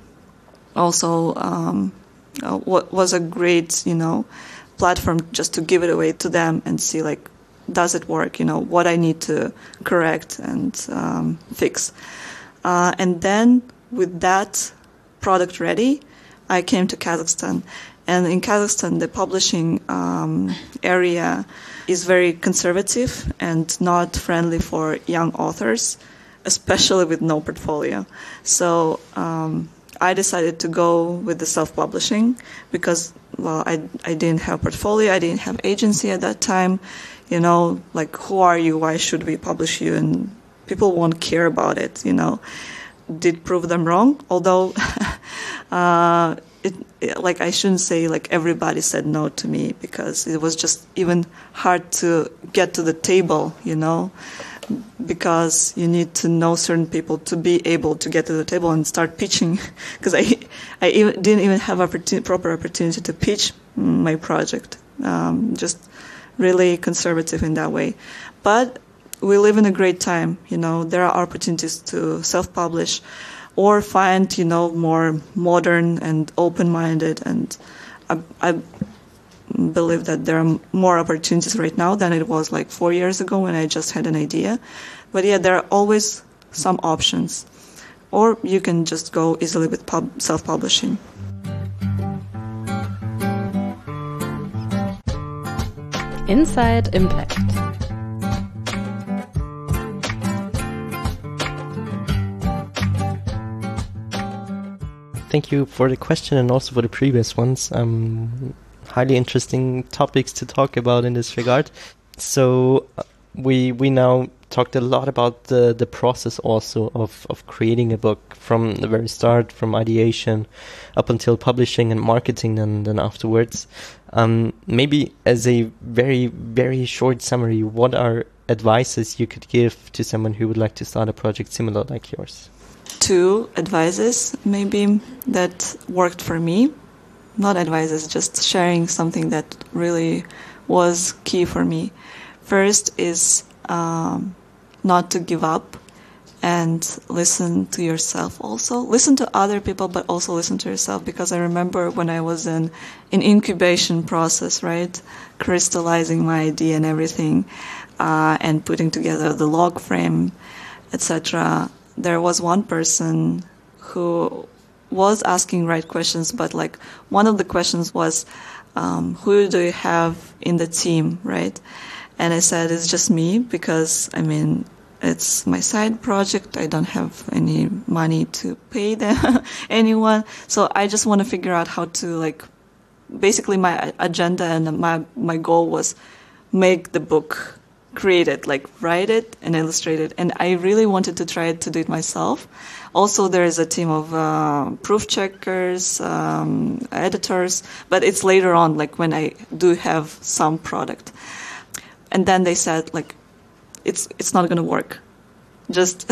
also um, uh, what was a great, you know, platform just to give it away to them and see like, does it work? You know, what I need to correct and um, fix. Uh, and then with that product ready, I came to Kazakhstan. And in Kazakhstan, the publishing um, area is very conservative and not friendly for young authors, especially with no portfolio. So um, I decided to go with the self-publishing because, well, I, I didn't have portfolio, I didn't have agency at that time. You know, like, who are you? Why should we publish you? And people won't care about it, you know. Did prove them wrong, although uh, it, it, like I shouldn't say like everybody said no to me, because it was just even hard to get to the table, you know, because you need to know certain people to be able to get to the table and start pitching. Because I I even, didn't even have opportunity, proper opportunity to pitch my project. Um, just really conservative in that way, but we live in a great time, you know, there are opportunities to self-publish or find, you know, more modern and open-minded, and I, I believe that there are more opportunities right now than it was like four years ago when I just had an idea. But yeah, there are always some options. Or you can just go easily with pub- self-publishing. Inside Impact. Thank you for the question and also for the previous ones. Um, highly interesting topics to talk about in this regard. So uh, we we now talked a lot about the, the process also of, of creating a book from the very start, from ideation up until publishing and marketing, and then afterwards. Um, maybe as a very, very short summary, what are advices you could give to someone who would like to start a project similar like yours? Two advices maybe that worked for me. Not advices, just sharing something that really was key for me. First is um, not to give up and listen to yourself also. Listen to other people, but also listen to yourself, because I remember when I was in an incubation process, right, crystallizing my idea and everything, uh, and putting together the log frame, et cetera, there was one person who was asking right questions, but like one of the questions was, um, who do you have in the team, right? And I said, it's just me, because, I mean, it's my side project. I don't have any money to pay them, anyone. So I just want to figure out how to, like, basically my agenda and my, my goal was make the book, create it, like write it and illustrate it. And I really wanted to try to do it myself. Also, there is a team of uh, proof checkers, um, editors, but it's later on, like when I do have some product. And then they said, like, it's it's not going to work. Just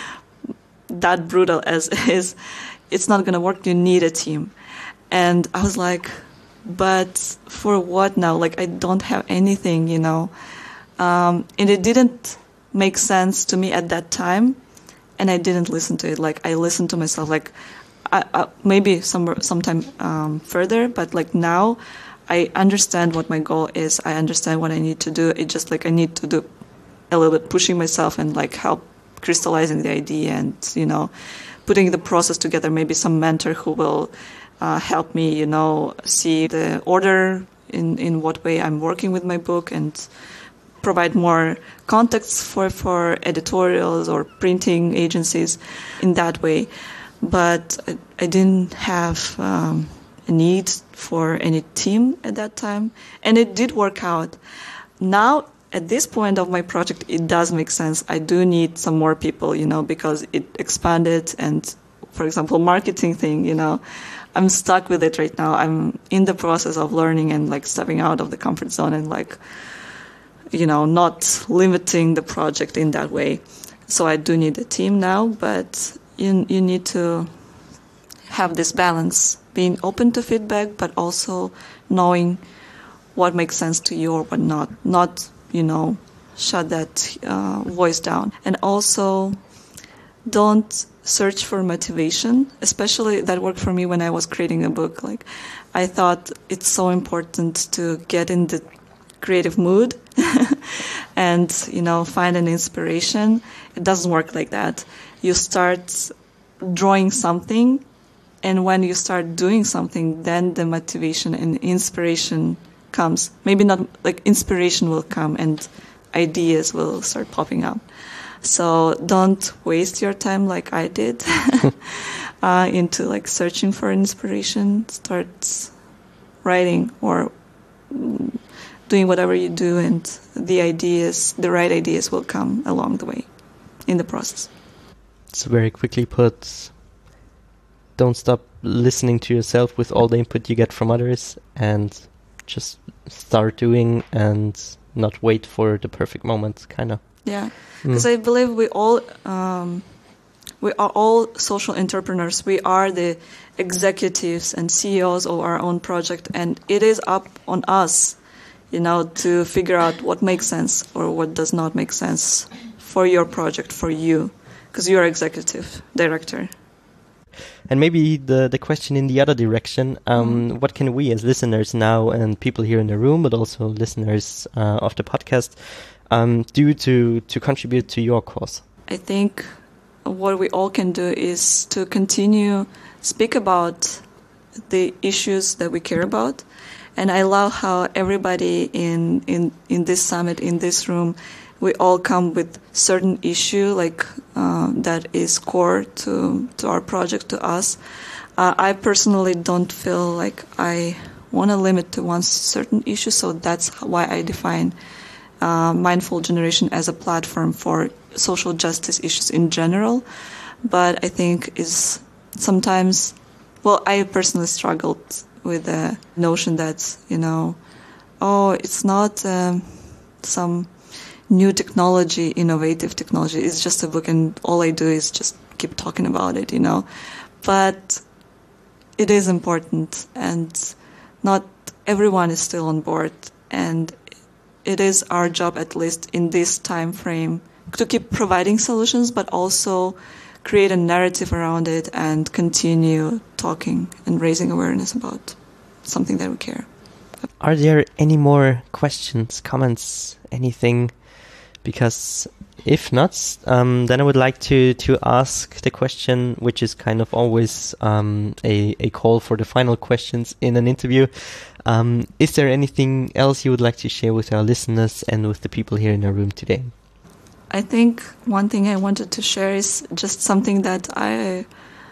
that brutal as is, it's not going to work. You need a team. And I was like, but for what now? Like, I don't have anything, you know. Um, and it didn't make sense to me at that time. And I didn't listen to it. Like, I listened to myself, like, I, I, maybe some sometime um, further, but like now, I understand what my goal is. I understand what I need to do. It's just like I need to do a little bit pushing myself and like help crystallizing the idea and, you know, putting the process together. Maybe some mentor who will uh, help me, you know, see the order in, in what way I'm working with my book and provide more context for, for editorials or printing agencies in that way. But I, I didn't have um, a need for any team at that time. And it did work out. Now, at this point of my project, it does make sense. I do need some more people, you know, because it expanded. And, for example, marketing thing, you know, I'm stuck with it right now. I'm in the process of learning and, like, stepping out of the comfort zone and, like, you know, not limiting the project in that way. So I do need a team now, but you you need to have this balance, being open to feedback, but also knowing what makes sense to you or what not. Not, you know, shut that uh, voice down. And also don't search for motivation, especially that worked for me when I was creating a book. Like, I thought it's so important to get in the creative mood and, you know, find an inspiration. It doesn't work like that. You start drawing something, and when you start doing something, then the motivation and inspiration comes. Maybe not, like, inspiration will come and ideas will start popping up. So don't waste your time like I did uh, into, like, searching for inspiration. Start writing or doing whatever you do, and the ideas, the right ideas will come along the way in the process. So very quickly put, don't stop listening to yourself with all the input you get from others, and just start doing and not wait for the perfect moment, kind of. Yeah, because mm. I believe we all, um, we are all social entrepreneurs. We are the executives and C E Os of our own project, and it is up on us, you know, to figure out what makes sense or what does not make sense for your project, for you, because you're executive director. And maybe the, the question in the other direction, um, mm. what can we as listeners now and people here in the room, but also listeners uh, of the podcast, um, do to, to contribute to your cause? I think what we all can do is to continue speak about the issues that we care about. And I love how everybody in, in, in this summit, in this room, we all come with certain issue, like uh, that is core to to our project, to us. Uh, I personally don't feel like I want to limit to one certain issue, so that's why I define uh, Mindful Generation as a platform for social justice issues in general. But I think is sometimes, well, I personally struggled with the notion that, you know, oh, it's not um, some new technology, innovative technology. It's just a book, and all I do is just keep talking about it, you know. But it is important, and not everyone is still on board, and it is our job, at least in this time frame, to keep providing solutions, but also create a narrative around it and continue talking and raising awareness about something that we care. Are there any more questions, comments, anything? Because if not, um, then I would like to, to ask the question, which is kind of always um, a, a call for the final questions in an interview. Um, is there anything else you would like to share with our listeners and with the people here in our room today? I think one thing I wanted to share is just something that I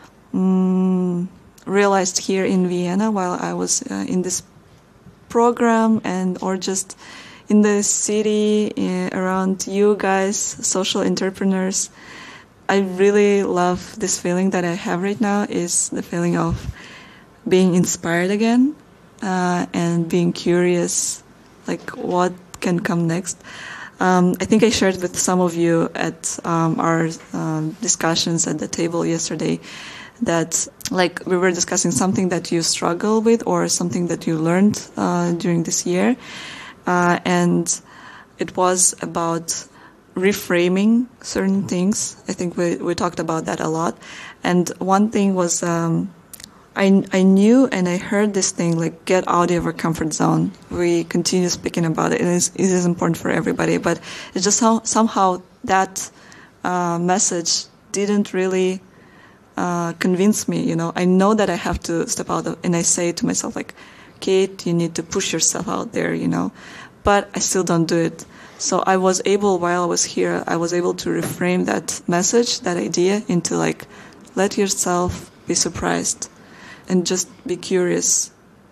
um, realized here in Vienna while I was uh, in this program, and or just in the city uh, around you guys, social entrepreneurs. I really love this feeling that I have right now, is the feeling of being inspired again uh, and being curious, like what can come next. Um, I think I shared with some of you at um, our um, discussions at the table yesterday that, like, we were discussing something that you struggle with or something that you learned uh, during this year. Uh, and it was about reframing certain things. I think we, we talked about that a lot. And one thing was, um, I, I knew and I heard this thing, like, get out of your comfort zone. We continue speaking about it. It is, it is important for everybody, but it's just how, somehow that uh, message didn't really uh, convince me, you know. I know that I have to step out of, and I say to myself, like, Kate, you need to push yourself out there, you know, but I still don't do it. So I was able, while I was here, I was able to reframe that message, that idea into, like, let yourself be surprised. And just be curious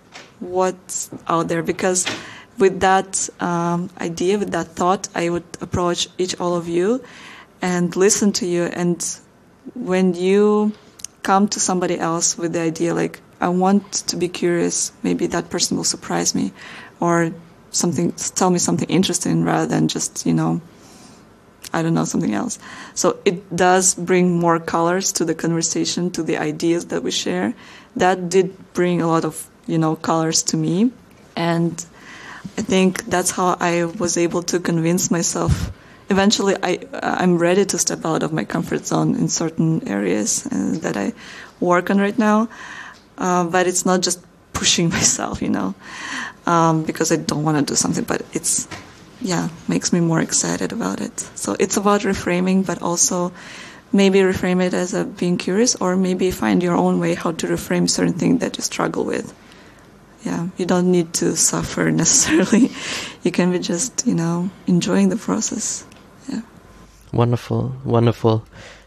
what's out there. Because with that um, idea, with that thought, I would approach each all of you and listen to you. And when you come to somebody else with the idea, like, I want to be curious, maybe that person will surprise me, or something, tell me something interesting rather than just, you know, I don't know, something else. So it does bring more colors to the conversation, to the ideas that we share. That did bring a lot of, you know, colors to me. And I think that's how I was able to convince myself. Eventually, I, I'm ready to step out of my comfort zone in certain areas uh, that I work on right now. Uh, but it's not just pushing myself, you know, um, because I don't want to do something, but it's, yeah, makes me more excited about it. So it's about reframing, but also maybe reframe it as a being curious, or maybe find your own way how to reframe certain things that you struggle with. Yeah, you don't need to suffer necessarily. You can be just, you know, enjoying the process. Yeah. Wonderful, wonderful.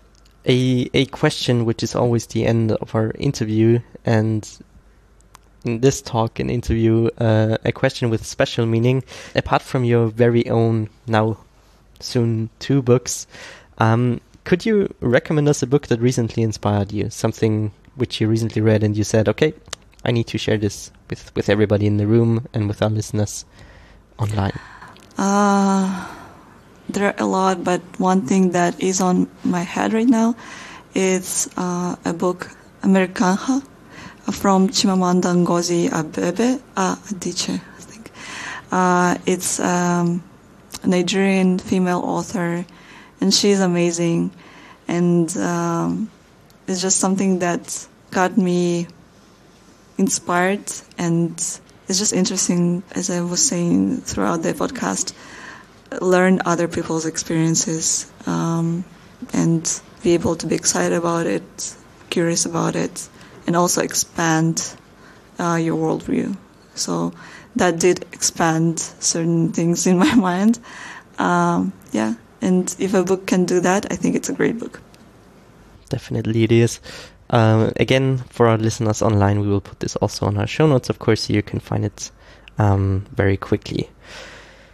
A a question which is always the end of our interview, and in this talk and interview, uh, a question with special meaning. Apart from your very own, now soon two books, um, could you recommend us a book that recently inspired you? Something which you recently read and you said, okay, I need to share this with, with everybody in the room and with our listeners online. Uh, there are a lot, but one thing that is on my head right now is uh, a book, Americanha, from Chimamanda Ngozi Adichie, uh, Adichie, I think. Uh, it's um, a Nigerian female author, and she's amazing. And um, it's just something that got me inspired, and it's just interesting, as I was saying throughout the podcast, learn other people's experiences um, and be able to be excited about it, curious about it, and also expand uh, your worldview. So that did expand certain things in my mind. Um, yeah, and if a book can do that, I think it's a great book. Definitely it is. Um, again, for our listeners online, we will put this also on our show notes, of course, so you can find it um, very quickly.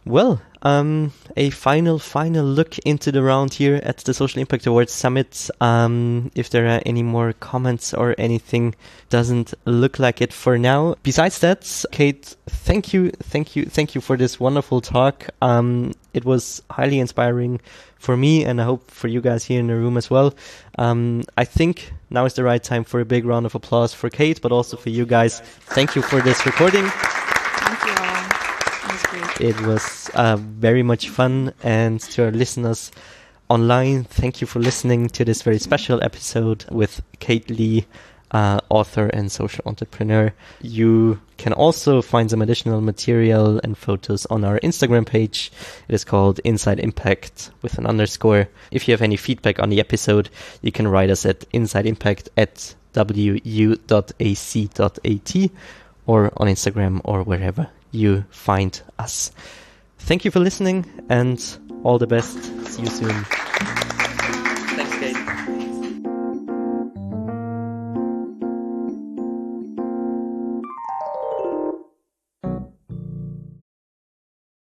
Well, um, a final, final look into the round here at the Social Impact Awards Summit. Um, if there are any more comments or anything, doesn't look like it for now. Besides that, Kate, thank you, thank you, thank you for this wonderful talk. Um, it was highly inspiring for me, and I hope for you guys here in the room as well. Um, I think now is the right time for a big round of applause for Kate, but also for you guys. Thank you for this recording. Thank you all. It was great. It was uh, very much fun, and to our listeners online, thank you for listening to this very special episode with Kate Lee, uh, author and social entrepreneur. You can also find some additional material and photos on our Instagram page. It is called Inside Impact with an underscore. If you have any feedback on the episode, you can write us at insideimpact at w u dot a c dot a t or on Instagram or wherever you find us. Thank you for listening, and all the best. See you soon.